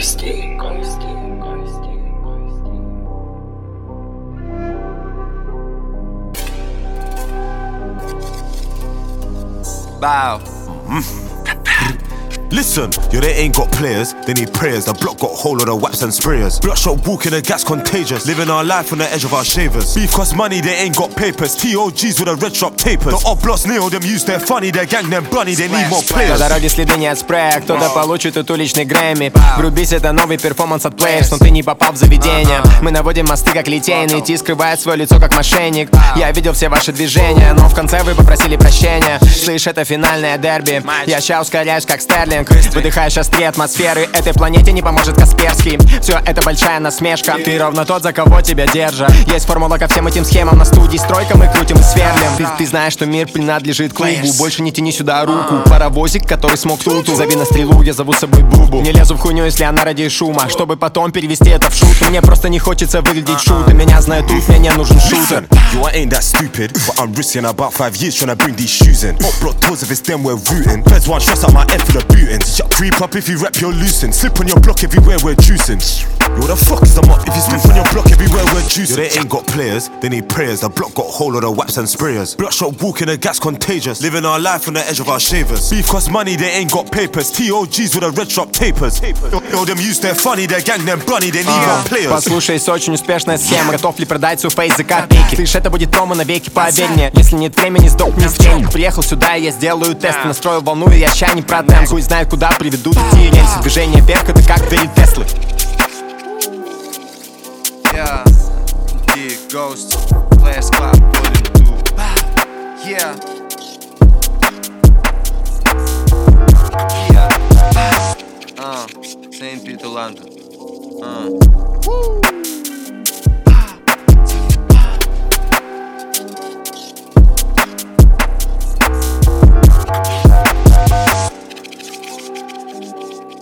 Кости. Bow. Listen, yo, they ain't got players, they need prayers. The block got hold of the waps and sprayers. Bloodshot walking, the gas contagious. Living our life on the edge of our shavers. Beef cost money, they ain't got papers. TOGs with the red shop tapers. The oblats nail them, use their funny. Their gang them bunny, they need more На players. дороге следы не от спрея, кто-то получит тут уличный Грэмми. Врубись, это новый перформанс от Players, но ты не попал в заведение. Мы наводим мосты как литейный, Ти скрывает свое лицо как мошенник. Я видел все ваши движения, но в конце вы попросили прощения. Слышь, это финальное дерби, я ща ускоряюсь как Стерлинг. Выдыхаешь острее атмосферы, этой планете не поможет Касперский. Все это большая насмешка, ты ровно тот, за кого тебя держат. Есть формула ко всем этим схемам, на студии стройка мы крутим и сверлим. Ты знаешь, что мир принадлежит клубу, больше не тяни сюда руку. Паровозик, который смог туту, зови на стрелу, я зову с собой Бубу. Не лезу в хуйню, если она ради шума, чтобы потом перевести это в шутку. Мне просто не хочется выглядеть шутой, меня знают тут, мне не нужен шутер. Yo, I ain't that stupid, but I'm risking about 5 years trying to bring these shoes in. Hot block tours, if it's them we're rooting. Feds want shots out my head for the bootings. Creep up if you rap, you're loosened. Slip on your block everywhere we're juicing. Yo, the fuck is the mop? If you slip on your block everywhere we're juicing. Yo, they ain't got players, they need prayers. The block got hold of the waps and sprayers. Bloodshot walking, the gas contagious. Living our life on the edge of our shavers. Beef cost money, they ain't got papers. TOGs with the red shop tapers. Yo, them use their funny, their gang them bunny, they need more players. Послушай, очень успешная схема. Готов ли продать свой фейс за копейки? Слышь, это будет промо навеки, поверь мне. Если нет времени, сдохни с тень. Приехал сюда, и я сделаю тест. Настроил волну, и я ща не продам. Хуй знает, куда приведут эти рельсы. Движение вверх, это как перед Теслой. Yeah, yeah, Ghost, Last Clock, Bullet 2. Yeah. St. Peter, London. Woo.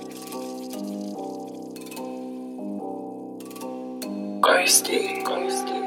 Кости.